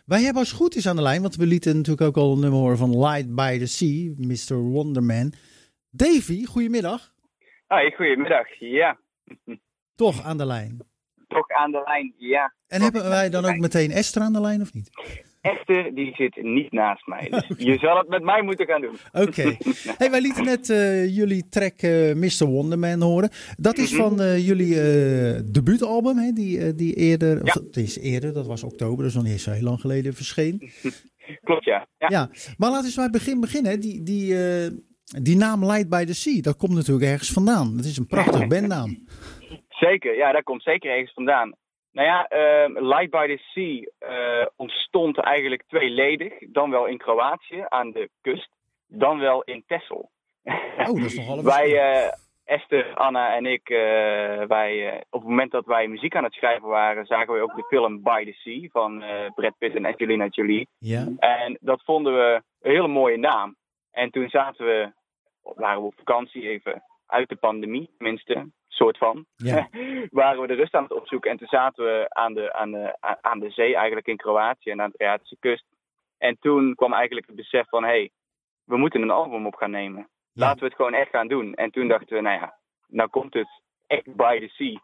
Wij hebben als het goed is aan de lijn, want we lieten natuurlijk ook al een nummer horen van Light by the Sea, Mr. Wonderman. Davy, goedemiddag. Hoi, goedemiddag. Ja. Toch aan de lijn. Toch aan de lijn, ja. En hebben wij dan ook meteen Esther aan de lijn of niet? Esther, die zit niet naast mij. Dus je zal het met mij moeten gaan doen. Oké. Hey, wij lieten net jullie track Mr. Wonderman horen. Dat is van jullie debuutalbum, hè? Die eerder, Ja. of, het is eerder, dat was oktober, dus nog niet zo heel lang geleden verscheen. Klopt, ja. Ja, maar laten we eens bij het begin beginnen. Die naam Light by the Sea, dat komt natuurlijk ergens vandaan. Dat is een prachtige bandnaam. Zeker, ja, dat komt zeker ergens vandaan. Nou ja, Light by the Sea ontstond eigenlijk tweeledig. Dan wel in Kroatië, aan de kust. Dan wel in Texel. Oh, dat is nogal een Wij, Esther, Anna en ik, op het moment dat wij muziek aan het schrijven waren, zagen we ook de film By the Sea van Brad Pitt en Angelina Jolie. Ja. En dat vonden we een hele mooie naam. En toen waren we op vakantie even uit de pandemie, tenminste, soort van. Ja. Waren we de rust aan het opzoeken. En toen zaten we aan de zee, eigenlijk in Kroatië en aan de Adriatische kust. En toen kwam eigenlijk het besef van, hey, we moeten een album op gaan nemen. Laten we het gewoon echt gaan doen. En toen dachten we, nou ja, nou komt het echt by the sea.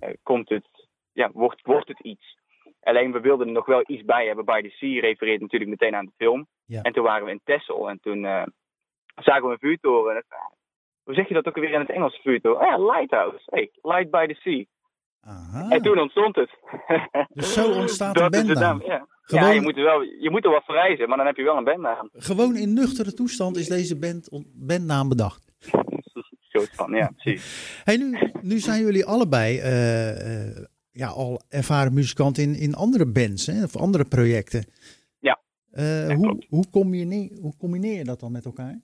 Wordt het iets. Alleen we wilden er nog wel iets bij hebben. By the Sea refereert natuurlijk meteen aan de film. Ja. En toen waren we in Texel. En toen zagen we een vuurtoren. En hoe zeg je dat ook weer in het Engels, vuurtoren? Oh ja, Lighthouse. Hey, Light by the Sea. Aha. En toen ontstond het. Dus zo ontstaat Dat een is de bandnaam. naam, ja. Gewoon- Ja, je moet er wat verrijzen, maar dan heb je wel een bandnaam. Gewoon in nuchtere toestand is deze bandnaam bedacht. Soort van, ja, precies. Hey, nu zijn jullie allebei al ervaren muzikanten in andere bands, hè, of andere projecten. Ja. Hoe combineer je dat dan met elkaar?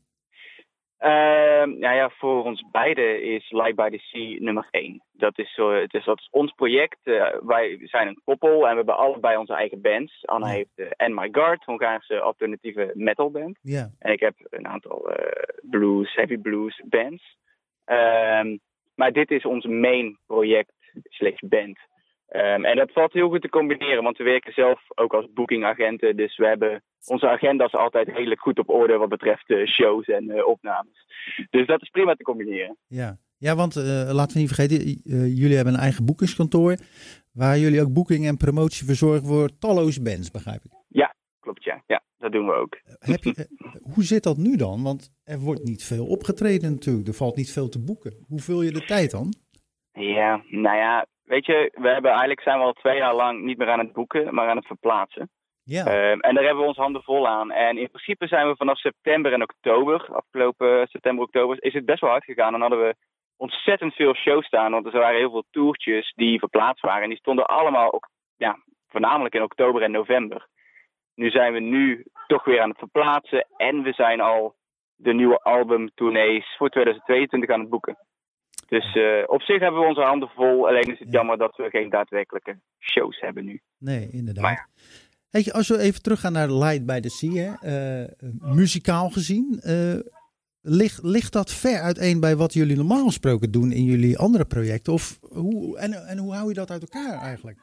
Voor ons beiden is Light by the Sea nummer 1. Dat is ons project. Wij zijn een koppel en we hebben allebei onze eigen bands. Anna heeft And My Guard, Hongaarse alternatieve metal band. Ja. En ik heb een aantal heavy blues bands. Maar dit is ons main project / band. En dat valt heel goed te combineren, want we werken zelf ook als bookingagenten. Dus we hebben onze agenda's altijd redelijk goed op orde wat betreft shows en opnames. Dus dat is prima te combineren. Ja, want laten we niet vergeten, jullie hebben een eigen boekingskantoor, waar jullie ook boeking en promotie verzorgen voor talloze bands, begrijp ik. Ja, klopt, ja. Ja, dat doen we ook. Hoe zit dat nu dan? Want er wordt niet veel opgetreden natuurlijk, er valt niet veel te boeken. Hoe vul je de tijd dan? Ja, nou ja, weet je, zijn we al 2 jaar lang niet meer aan het boeken, maar aan het verplaatsen. Ja. En daar hebben we ons handen vol aan. En in principe zijn we vanaf september en oktober, afgelopen september, oktober, is het best wel hard gegaan. En hadden we ontzettend veel shows staan, want er waren heel veel toertjes die verplaatst waren. En die stonden allemaal, voornamelijk in oktober en november. Nu zijn we toch weer aan het verplaatsen en we zijn al de nieuwe albumtournees voor 2022 aan het boeken. Dus op zich hebben we onze handen vol. Alleen is het jammer dat we geen daadwerkelijke shows hebben nu. Nee, inderdaad. Maar ja. Weet je, als we even teruggaan naar Light by the Sea, muzikaal gezien, ligt dat ver uiteen bij wat jullie normaal gesproken doen in jullie andere projecten? Of hoe hou je dat uit elkaar eigenlijk?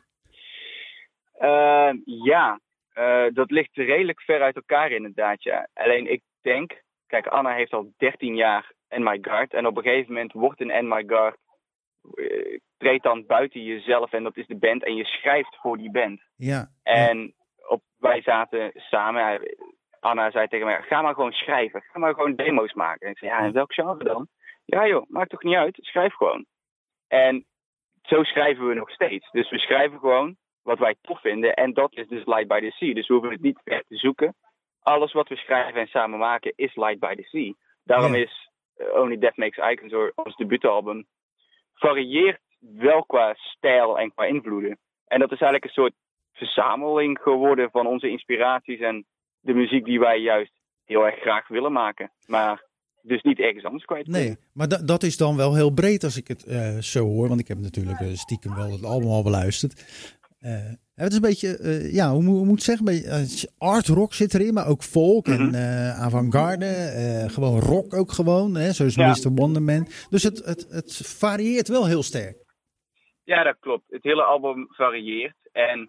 Dat ligt redelijk ver uit elkaar inderdaad, ja. Alleen ik denk, kijk, Anna heeft al 13 jaar And My Guard. En op een gegeven moment wordt een And My Guard, treedt dan buiten jezelf en dat is de band. En je schrijft voor die band. Ja. En wij zaten samen. Anna zei tegen mij, ga maar gewoon schrijven. Ga maar gewoon demo's maken. En ik zei, ja, in welk genre dan? Ja joh, maakt toch niet uit. Schrijf gewoon. En zo schrijven we nog steeds. Dus we schrijven gewoon wat wij tof vinden. En dat is dus Light by the Sea. Dus we hoeven het niet ver te zoeken. Alles wat we schrijven en samen maken is Light by the Sea. Daarom is Only Death Makes Icons, ons debuutalbum, varieert wel qua stijl en qua invloeden. En dat is eigenlijk een soort verzameling geworden van onze inspiraties en de muziek die wij juist heel erg graag willen maken. Maar dus niet ergens anders kwijt. Nee, maar dat is dan wel heel breed als ik het zo hoor. Want ik heb natuurlijk stiekem wel het album al beluisterd. Het is een beetje, hoe moet ik zeggen, een beetje art rock zit erin, maar ook folk en avant-garde. Gewoon rock ook gewoon, zoals Mr. Wonderman. Dus het varieert wel heel sterk. Ja, dat klopt. Het hele album varieert. En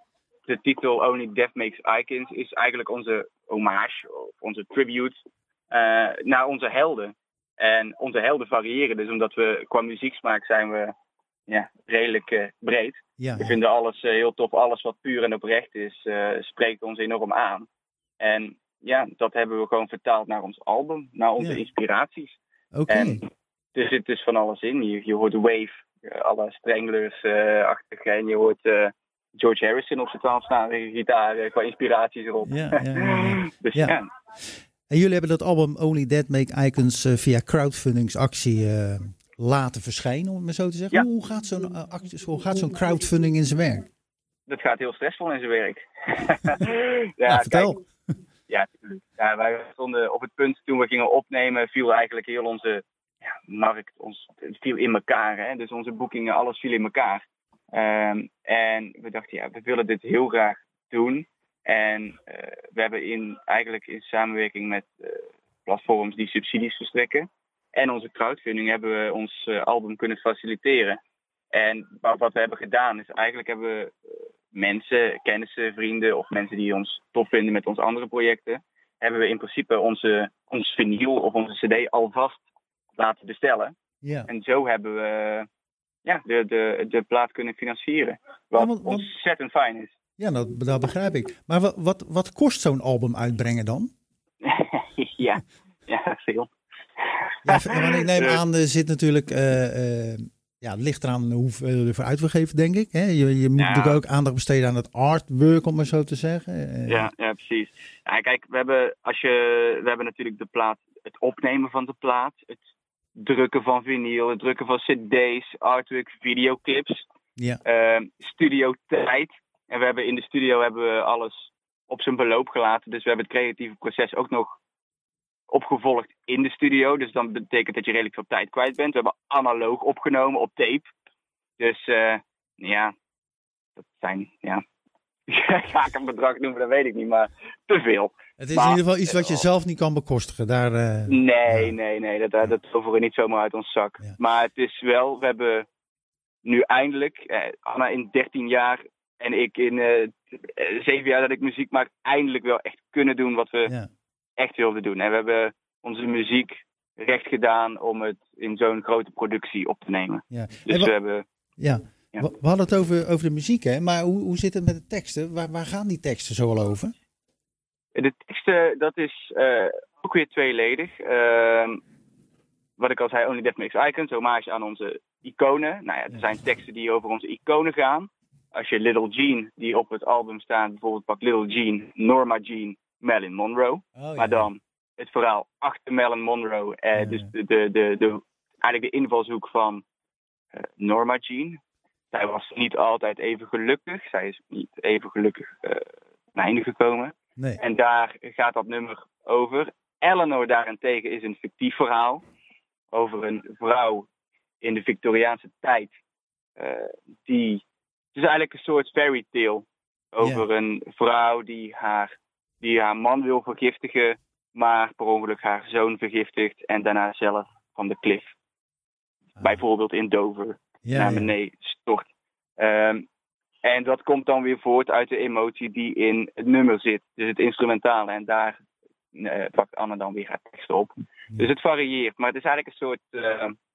de titel Only Death Makes Icons is eigenlijk onze hommage, of onze tribute naar onze helden. En onze helden variëren dus, omdat we qua muzieksmaak zijn we redelijk breed. We vinden alles heel tof. Alles wat puur en oprecht is, spreekt ons enorm aan. En ja, dat hebben we gewoon vertaald naar ons album, naar onze inspiraties. Okay. Er zit dus van alles in. Je hoort Wave, alle Stranglers-achtig. En je hoort George Harrison op zijn 12-snarige gitaar qua inspiraties erop. Dus ja. En jullie hebben dat album Only Death Make Icons via crowdfundingsactie laten verschijnen, om het maar zo te zeggen. Ja. Hoe gaat zo'n crowdfunding in zijn werk? Dat gaat heel stressvol in zijn werk. Vertel. Kijk, ja, natuurlijk. Ja, wij stonden op het punt toen we gingen opnemen, viel eigenlijk heel onze markt, het viel in elkaar. Hè? Dus onze boekingen, alles viel in elkaar. En we dachten, we willen dit heel graag doen. En we hebben eigenlijk in samenwerking met platforms die subsidies verstrekken en onze crowdfunding hebben we ons album kunnen faciliteren. En wat we hebben gedaan is eigenlijk hebben we mensen, kennissen, vrienden of mensen die ons tof vinden met onze andere projecten, hebben we in principe ons vinyl of onze cd alvast laten bestellen. Ja. En zo hebben we de plaat kunnen financieren. Wat ontzettend fijn is. Ja, dat begrijp ik. Maar wat kost zo'n album uitbrengen dan? ja, veel. Ja, maar ik neem aan, er zit natuurlijk... het ligt eraan hoeveel je ervoor uit wil geven, denk ik. Hè? Je moet natuurlijk ook aandacht besteden aan het artwork, om maar zo te zeggen. Ja, precies. Ja, kijk, we hebben natuurlijk de plaat, het opnemen van de plaat, het drukken van vinyl, het drukken van cd's, artwork, videoclips, studiotijd. En we hebben in de studio alles op zijn beloop gelaten. Dus we hebben het creatieve proces ook nog opgevolgd in de studio. Dus dan betekent dat je redelijk veel tijd kwijt bent. We hebben analoog opgenomen op tape. Dus dat zijn, ga ik een bedrag noemen, dat weet ik niet, maar te veel. Het is in ieder geval iets wat je zelf niet kan bekostigen. Nee, dat toveren we niet zomaar uit ons zak. Ja. Maar het is wel, we hebben nu eindelijk, Anna in 13 jaar en ik in 7 jaar dat ik muziek maak, eindelijk wel echt kunnen doen wat we echt wilden doen. En we hebben onze muziek recht gedaan om het in zo'n grote productie op te nemen. Ja. Dus we hebben... Ja. We hadden het over de muziek, hè? Maar hoe zit het met de teksten? Waar gaan die teksten zo al over? De teksten, dat is ook weer tweeledig. Wat ik al zei, Only Death Makes Icons, hommage aan onze iconen. Nou ja, er zijn teksten die over onze iconen gaan. Als je Little Jean, die op het album staat, bijvoorbeeld pakt Little Jean, Norma Jean, Marilyn Monroe. Maar dan het verhaal achter Marilyn Monroe. Dus eigenlijk de invalshoek van Norma Jean. Zij was niet altijd even gelukkig. Zij is niet even gelukkig naar einde gekomen. Nee. En daar gaat dat nummer over. Eleanor daarentegen is een fictief verhaal. Over een vrouw in de Victoriaanse tijd. Het is eigenlijk een soort fairy tale. Over een vrouw die haar man wil vergiftigen. Maar per ongeluk haar zoon vergiftigt. En daarna zelf van de klif. Bijvoorbeeld in Dover. Naar beneden stort. En dat komt dan weer voort uit de emotie die in het nummer zit. Dus het instrumentale. En daar pakt Anne dan weer haar tekst op. Dus het varieert. Maar het is eigenlijk een soort...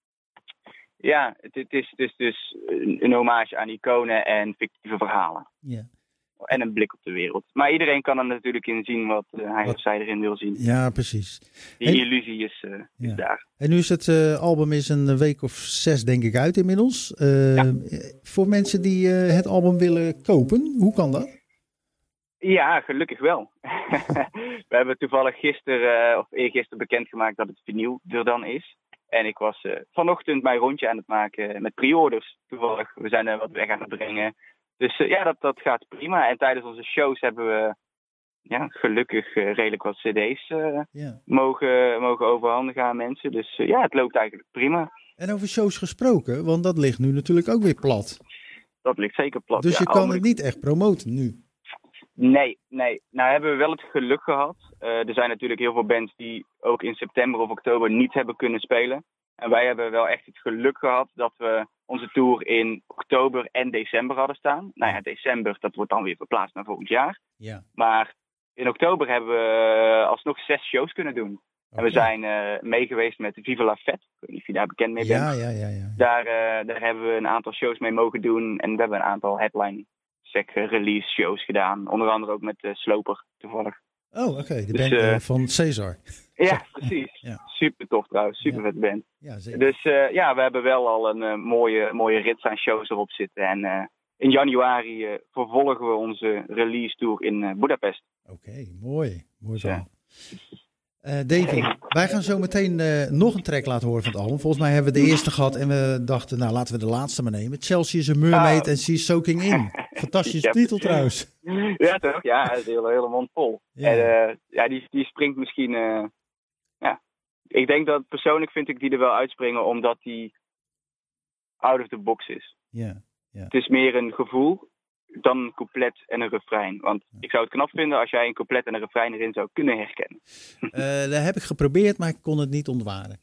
het is dus een hommage aan iconen en fictieve verhalen. Ja. En een blik op de wereld. Maar iedereen kan er natuurlijk in zien wat hij of zij erin wil zien. Ja, precies. Die illusie is daar. En nu is het album een week of 6 denk ik uit inmiddels. Voor mensen die het album willen kopen, hoe kan dat? Ja, gelukkig wel. We hebben toevallig eergisteren bekendgemaakt dat het vinyl er dan is. En ik was vanochtend mijn rondje aan het maken met pre-orders. Toevallig, we zijn wat weg aan het brengen. Dus dat gaat prima. En tijdens onze shows hebben we gelukkig redelijk wat cd's mogen overhandigen aan mensen. Dus het loopt eigenlijk prima. En over shows gesproken, want dat ligt nu natuurlijk ook weer plat. Dat ligt zeker plat. Dus je kan het niet echt promoten nu? Nee. Nou hebben we wel het geluk gehad. Er zijn natuurlijk heel veel bands die ook in september of oktober niet hebben kunnen spelen. En wij hebben wel echt het geluk gehad dat we onze tour in oktober en december hadden staan. Nou ja, december, dat wordt dan weer verplaatst naar volgend jaar. Ja. Maar in oktober hebben we alsnog 6 shows kunnen doen. En we zijn meegeweest met Viva La Fête. Ik weet niet of je daar bekend mee bent. Ja. Daar hebben we een aantal shows mee mogen doen. En we hebben een aantal headline release shows gedaan. Onder andere ook met Sloper, toevallig. Oh, oké. De band van Cesar. Ja, precies. Ja. Super tof trouwens. Super vet band. Ja, zeker. Dus we hebben wel al een mooie rits aan shows erop zitten. En in januari vervolgen we onze release tour in Budapest. Oké, mooi. Mooi verhaal. Davy, wij gaan zo meteen nog een track laten horen van het album. Volgens mij hebben we de eerste gehad en we dachten, nou laten we de laatste maar nemen. Chelsea is a mermaid en she's soaking in. Fantastische titel trouwens. Ja toch? Ja, het is hele mond vol. Ja. En die springt misschien... Ik denk dat persoonlijk vind ik die er wel uitspringen omdat die out of the box is. Ja. Het is meer een gevoel dan een couplet en een refrein. Want ik zou het knap vinden als jij een couplet en een refrein erin zou kunnen herkennen. Dat heb ik geprobeerd, maar ik kon het niet ontwaren.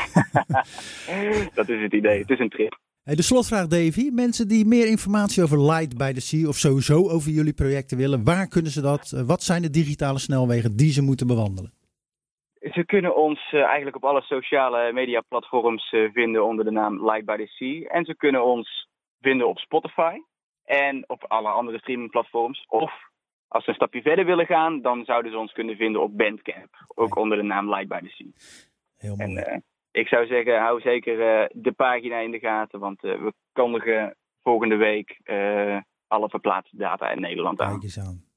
Dat is het idee. Het is een trip. Hey, de slotvraag, Davy. Mensen die meer informatie over Light by the Sea of sowieso over jullie projecten willen, waar kunnen ze dat? Wat zijn de digitale snelwegen die ze moeten bewandelen? Ze kunnen ons eigenlijk op alle sociale media platforms vinden onder de naam Light by the Sea. En ze kunnen ons vinden op Spotify en op alle andere streamingplatforms. Of als ze een stapje verder willen gaan, dan zouden ze ons kunnen vinden op Bandcamp. Ook onder de naam Light by the Sea. Heel mooi. En ik zou zeggen, hou zeker de pagina in de gaten. Want we kondigen volgende week alle verplaatste data in Nederland aan. Kijk eens aan.